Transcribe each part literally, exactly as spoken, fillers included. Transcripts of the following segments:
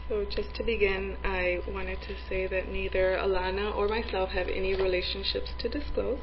So just to begin, I wanted to say that neither Alana or myself have any relationships to disclose.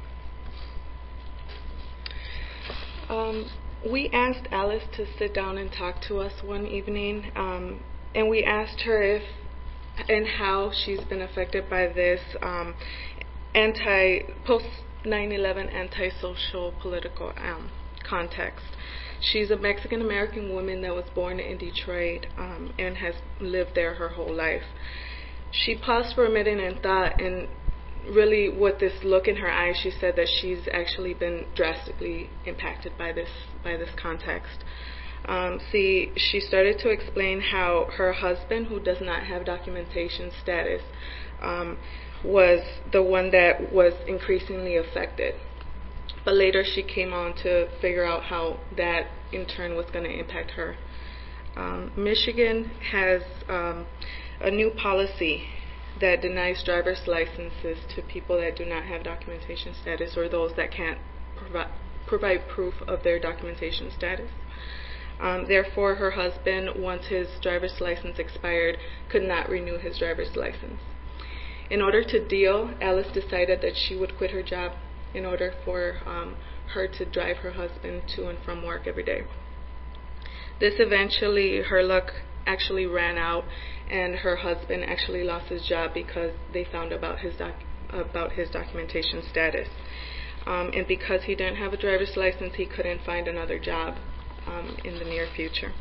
Um, we asked Alice to sit down and talk to us one evening, um, and we asked her if and how she's been affected by this um, anti post nine eleven anti-social political um, context. She's a Mexican American woman that was born in Detroit um, and has lived there her whole life. She paused for a minute and thought, and really with this look in her eyes, she said that she's actually been drastically impacted by this by this context. Um, see, she started to explain how her husband, who does not have documentation status, um, was the one that was increasingly affected. But later she came on to figure out how that in turn was going to impact her. Um, Michigan has um, a new policy that denies driver's licenses to people that do not have documentation status or those that can't provi- provide proof of their documentation status. Um, therefore, her husband, once his driver's license expired, could not renew his driver's license. In order to deal, Alice decided that she would quit her job in order for um, her to drive her husband to and from work every day. This eventually, her luck actually ran out, and her husband actually lost his job because they found about his doc- about his documentation status. Um, and because he didn't have a driver's license, he couldn't find another job um, in the near future.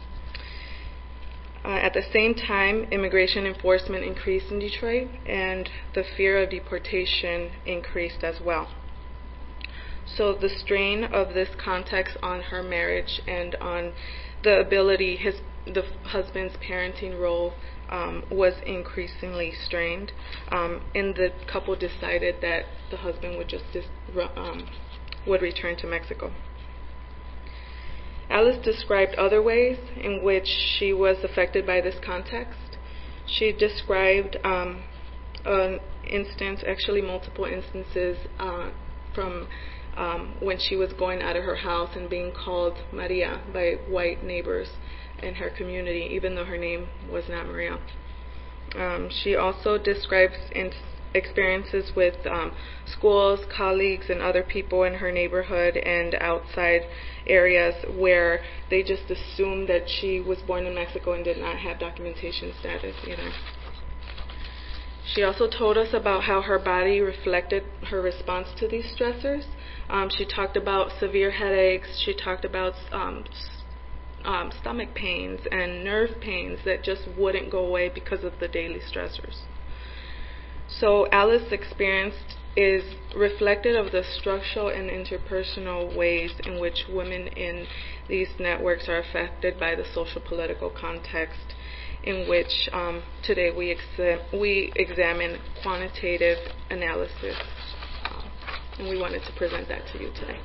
Uh, at the same time, immigration enforcement increased in Detroit, and the fear of deportation increased as well. So the strain of this context on her marriage and on the ability, his the husband's parenting role um, was increasingly strained, um, and the couple decided that the husband would just dis- um, would return to Mexico. Alice described other ways in which she was affected by this context. She described um, an instance, actually multiple instances, uh, from um, when she was going out of her house and being called Maria by white neighbors in her community, even though her name was not Maria. Um, she also describes in experiences with um, schools, colleagues, and other people in her neighborhood and outside areas where they just assumed that she was born in Mexico and did not have documentation status either. She also told us about how her body reflected her response to these stressors. Um, she talked about severe headaches. She talked about um, um, stomach pains and nerve pains that just wouldn't go away because of the daily stressors. So Alice's experience is reflective of the structural and interpersonal ways in which women in these networks are affected by the social political context in which um, today we, ex- we examine quantitative analysis. Um, and we wanted to present that to you today.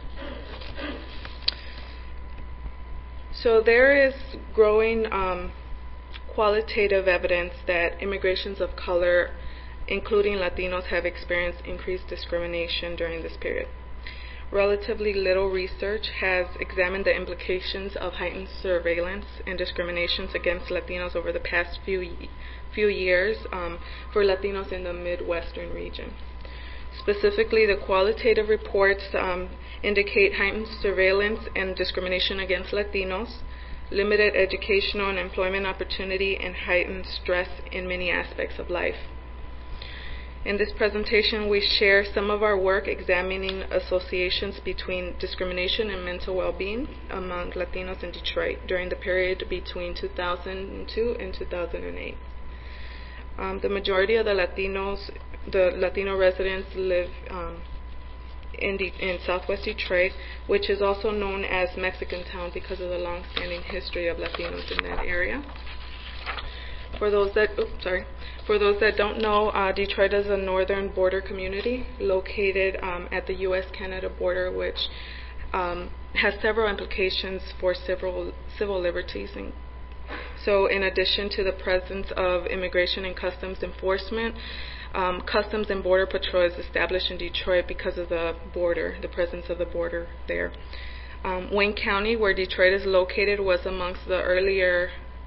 So there is growing um, qualitative evidence that immigrations of color, including Latinos, have experienced increased discrimination during this period. Relatively little research has examined the implications of heightened surveillance and discriminations against Latinos over the past few few years um, for Latinos in the Midwestern region. Specifically, the qualitative reports um, indicate heightened surveillance and discrimination against Latinos, limited educational and employment opportunity, and heightened stress in many aspects of life. In this presentation, we share some of our work examining associations between discrimination and mental well-being among Latinos in Detroit during the period between two thousand two and two thousand eight. Um, the majority of the Latinos, the Latino residents live um, in, the, in Southwest Detroit, which is also known as Mexican Town because of the long-standing history of Latinos in that area. For those that, oops, sorry, for those that don't know, uh, Detroit is a northern border community located um, at the U S Canada border, which um, has several implications for civil civil liberties. And so, in addition to the presence of Immigration and Customs Enforcement, um, Customs and Border Patrol is established in Detroit because of the border, the presence of the border there. Um, Wayne County, where Detroit is located, was amongst the earlier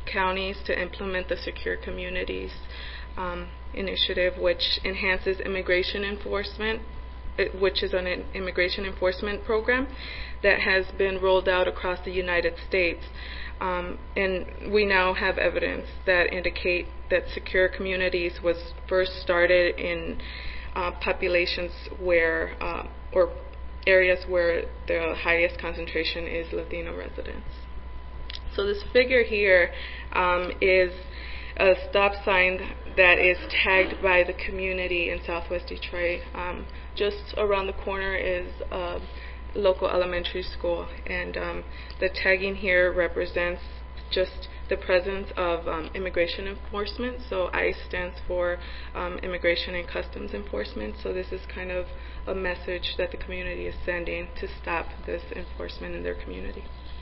counties to implement the Secure Communities um, initiative, which enhances immigration enforcement, which is an immigration enforcement program that has been rolled out across the United States. Um, and we now have evidence that indicate that Secure Communities was first started in uh, populations where, uh, or areas where the highest concentration is Latino residents. So this figure here um, is a stop sign that is tagged by the community in Southwest Detroit. Um, just around the corner is a local elementary school, and um, the tagging here represents just the presence of um, immigration enforcement. So ICE stands for um, Immigration and Customs Enforcement. So this is kind of a message that the community is sending to stop this enforcement in their community.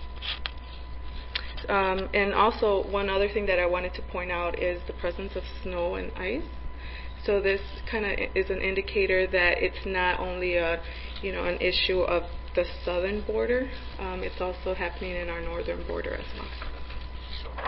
Um, and also, one other thing that I wanted to point out is the presence of snow and ice. So this kind of is an indicator that it's not only a, you know, an issue of the southern border, um, it's also happening in our northern border as well.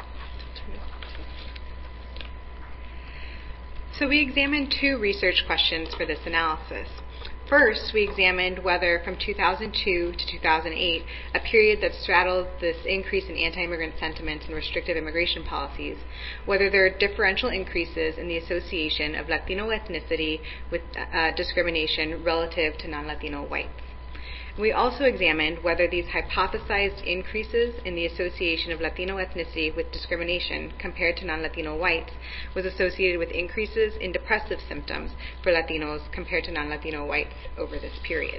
So we examined two research questions for this analysis. First, we examined whether from two thousand two to two thousand eight, a period that straddled this increase in anti-immigrant sentiments and restrictive immigration policies, whether there are differential increases in the association of Latino ethnicity with uh, discrimination relative to non-Latino whites. We also examined whether these hypothesized increases in the association of Latino ethnicity with discrimination compared to non-Latino whites was associated with increases in depressive symptoms for Latinos compared to non-Latino whites over this period.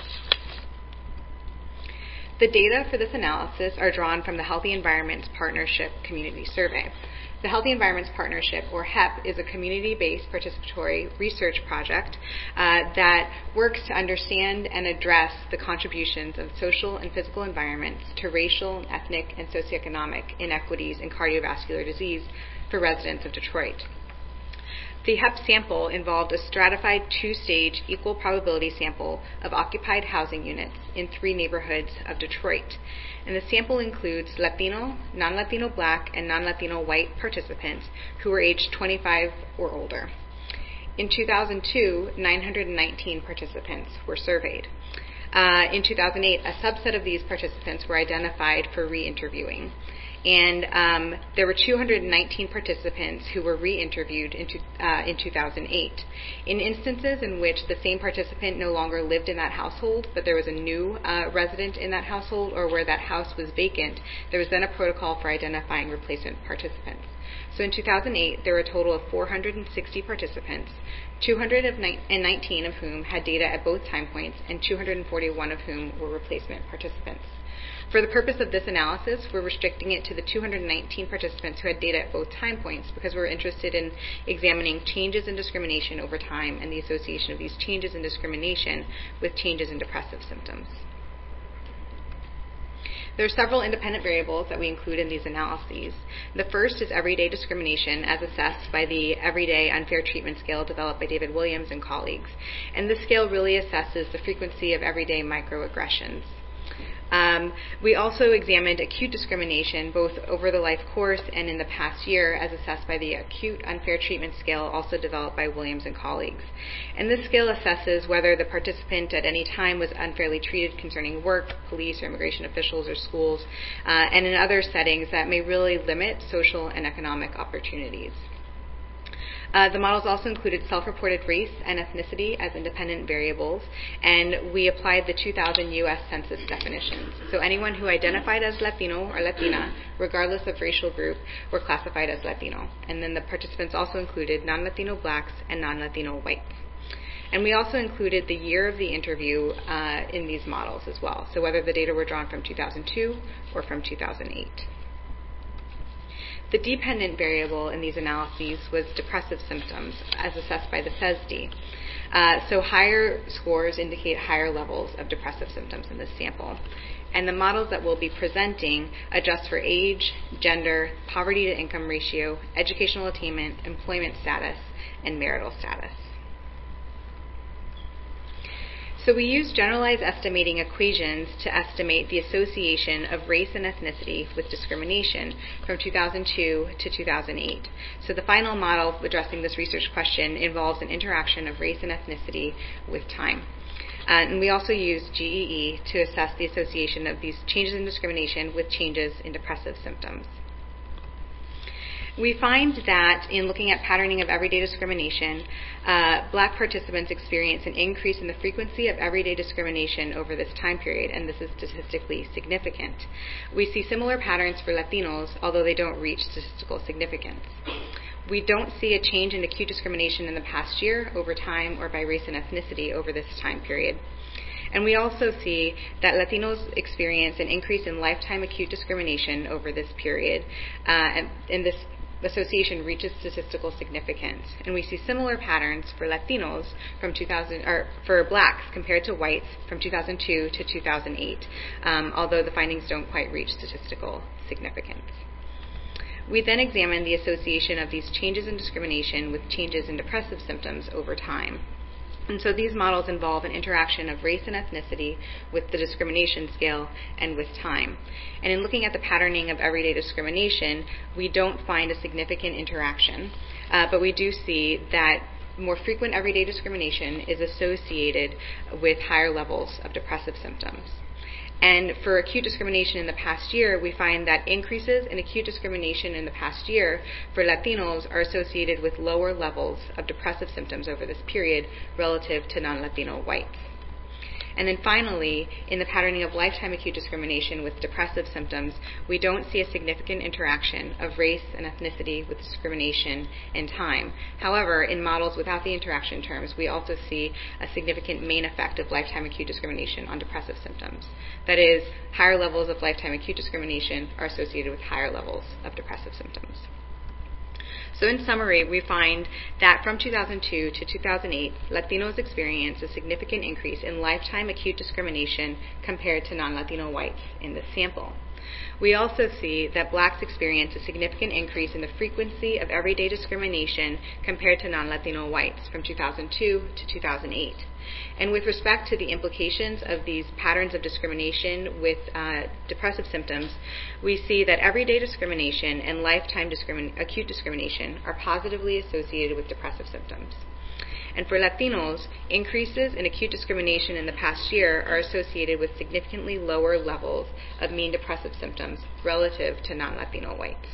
The data for this analysis are drawn from the Healthy Environments Partnership Community Survey. The Healthy Environments Partnership, or H E P, is a community-based participatory research project uh, that works to understand and address the contributions of social and physical environments to racial, ethnic, and socioeconomic inequities in cardiovascular disease for residents of Detroit. The H E P sample involved a stratified two-stage equal probability sample of occupied housing units in three neighborhoods of Detroit. And the sample includes Latino, non-Latino Black, and non-Latino white participants who were aged twenty-five or older. In two thousand two, nine hundred nineteen participants were surveyed. Uh, in two thousand eight, a subset of these participants were identified for re-interviewing. And um, there were two hundred nineteen participants who were re-interviewed in, two, uh, in two thousand eight. In instances in which the same participant no longer lived in that household, but there was a new uh, resident in that household, or where that house was vacant, there was then a protocol for identifying replacement participants. So in two thousand eight, there were a total of four hundred sixty participants, two hundred nineteen of whom had data at both time points, and two hundred forty-one of whom were replacement participants. For the purpose of this analysis, we're restricting it to the two hundred nineteen participants who had data at both time points because we're interested in examining changes in discrimination over time and the association of these changes in discrimination with changes in depressive symptoms. There are several independent variables that we include in these analyses. The first is everyday discrimination as assessed by the Everyday Unfair Treatment Scale developed by David Williams and colleagues. And this scale really assesses the frequency of everyday microaggressions. Um, we also examined acute discrimination both over the life course and in the past year as assessed by the Acute Unfair Treatment Scale also developed by Williams and colleagues. And this scale assesses whether the participant at any time was unfairly treated concerning work, police or immigration officials or schools, uh, and in other settings that may really limit social and economic opportunities. Uh, the models also included self-reported race and ethnicity as independent variables, and we applied the two thousand U S Census definitions. So anyone who identified as Latino or Latina, regardless of racial group, were classified as Latino. And then the participants also included non-Latino Blacks and non-Latino whites. And we also included the year of the interview uh, in these models as well, so whether the data were drawn from two thousand two or from two thousand eight. The dependent variable in these analyses was depressive symptoms, as assessed by the C E S D. Uh, so higher scores indicate higher levels of depressive symptoms in this sample. And the models that we'll be presenting adjust for age, gender, poverty to income ratio, educational attainment, employment status, and marital status. So we use generalized estimating equations to estimate the association of race and ethnicity with discrimination from two thousand two to two thousand eight. So the final model addressing this research question involves an interaction of race and ethnicity with time. Uh, and we also use G E E to assess the association of these changes in discrimination with changes in depressive symptoms. We find that in looking at patterning of everyday discrimination, uh, black participants experience an increase in the frequency of everyday discrimination over this time period, and this is statistically significant. We see similar patterns for Latinos, although they don't reach statistical significance. We don't see a change in acute discrimination in the past year over time or by race and ethnicity over this time period. And we also see that Latinos experience an increase in lifetime acute discrimination over this period, uh, and, and this association reaches statistical significance. And we see similar patterns for Latinos from two thousand, or for blacks compared to whites from two thousand two to two thousand eight, um, although the findings don't quite reach statistical significance. We then examine the association of these changes in discrimination with changes in depressive symptoms over time. And so these models involve an interaction of race and ethnicity with the discrimination scale and with time. And in looking at the patterning of everyday discrimination, we don't find a significant interaction, uh, but we do see that more frequent everyday discrimination is associated with higher levels of depressive symptoms. And for acute discrimination in the past year, we find that increases in acute discrimination in the past year for Latinos are associated with lower levels of depressive symptoms over this period relative to non-Latino whites. And then finally, in the patterning of lifetime acute discrimination with depressive symptoms, we don't see a significant interaction of race and ethnicity with discrimination in time. However, in models without the interaction terms, we also see a significant main effect of lifetime acute discrimination on depressive symptoms. That is, higher levels of lifetime acute discrimination are associated with higher levels of depressive symptoms. So in summary, we find that from two thousand two to two thousand eight, Latinos experienced a significant increase in lifetime acute discrimination compared to non-Latino whites in this sample. We also see that blacks experience a significant increase in the frequency of everyday discrimination compared to non-Latino whites from two thousand two to two thousand eight. And with respect to the implications of these patterns of discrimination with uh, depressive symptoms, we see that everyday discrimination and lifetime discrimin- acute discrimination are positively associated with depressive symptoms. And for Latinos, increases in acute discrimination in the past year are associated with significantly lower levels of mean depressive symptoms relative to non-Latino whites.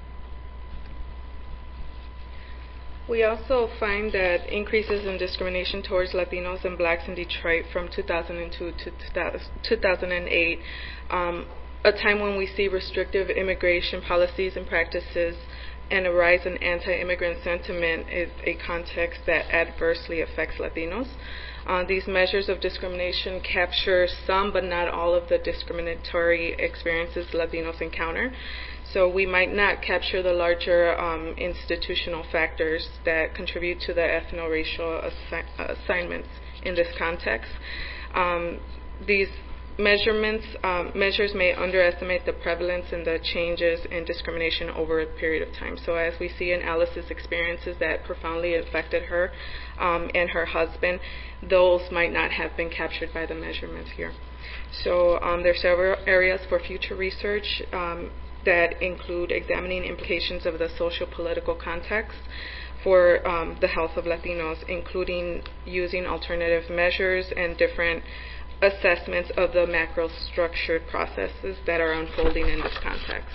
We also find that increases in discrimination towards Latinos and blacks in Detroit from two thousand two to two thousand eight, um, a time when we see restrictive immigration policies and practices and a rise in anti-immigrant sentiment, is a context that adversely affects Latinos. Uh, these measures of discrimination capture some but not all of the discriminatory experiences Latinos encounter. So we might not capture the larger um, institutional factors that contribute to the ethno-racial assi- assignments in this context. Um, these measurements um, measures may underestimate the prevalence and the changes in discrimination over a period of time. So as we see in Alice's experiences that profoundly affected her um, and her husband, those might not have been captured by the measurements here. So um, there are several areas for future research um, that include examining implications of the social-political context for um, the health of Latinos, including using alternative measures and different assessments of the macro-structured processes that are unfolding in this context.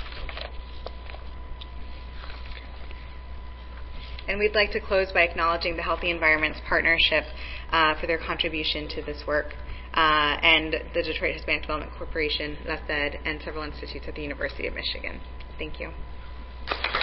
And we'd like to close by acknowledging the Healthy Environments Partnership uh, for their contribution to this work, uh, and the Detroit Hispanic Development Corporation, L A S D, and several institutes at the University of Michigan. Thank you.